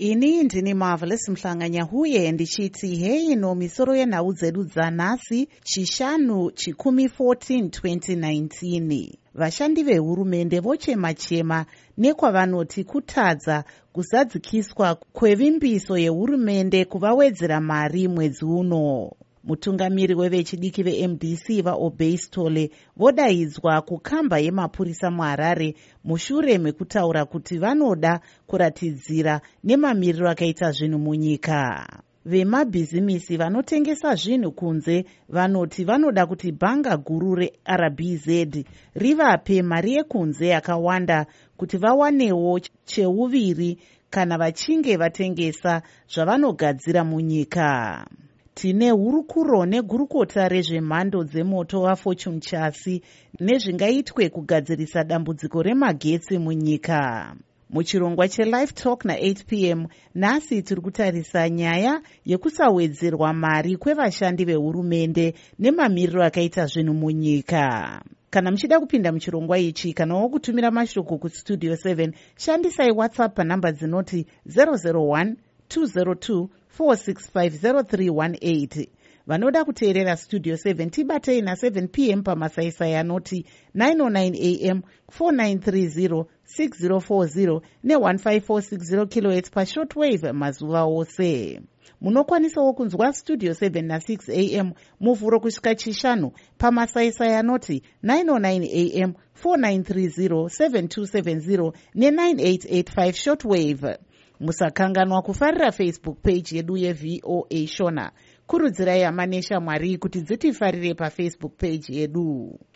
Ini ndini Marvelous Mhlanganyahuye ndichiti hei no misoro yenhau dzedu dzanhasi chishanu chikumi 14 2019. Vashandi vehurumende vochema-chema nekwavanoti kutadza kuzadzikiswa kwevimbiso yehurumende kuvawedzera mari mwedzi uno. Mutungamiri wevechidiki veMDC vaObey Stole vodaidzwa kukamba yemapurisa muHarare mushure mekutaura kuti vanoda kuratidzira nemamiriro akaita zvinhu munyika. Vemabhizimisi vanotengesa zvinhu kunze vanoti vanoda kuti bhanga guru reRBZ rivape mari yekunze yakawanda kuti vawanewo cheuviri kana vachinge vatengesa zvavanogadzira munyika. Tine hurukuro negurukota rezvemhando dzemoto vaFortune Chassis nezvingaitwe kugadzirisa dambudziko remagetsi munyika. Muchirongwa cheLive Talk na8 p.m. nhasi tiri kutarisa nyaya yekusawedzerwa mari kwevashandi vehurumende nemamiriro akaita zvinhu munyika. Kana muchida kupinda muchirongwa ichi kana wokutumira mashoko kustudio 7 shandisai WhatsApp panhamba dzinoti 001 202 4650318. Vanoda kuteerera studio 7 tibatei na7 p.m. pamasaisai anoti 909 am 4930 6040 ne1540 kHz pashortwave mazuva ose. Munokwanisawo kunzwa studio 7 na6 am muvhuro kusvika chishanu pamasaisai anoti 909 am 4930 7270 ne9885 shortwave. Musakanganwa kufarira Facebook page yedu yeVOA Shona. Kurudzirai Amanesha Mwari kuti dzitifarire paFacebook page yedu.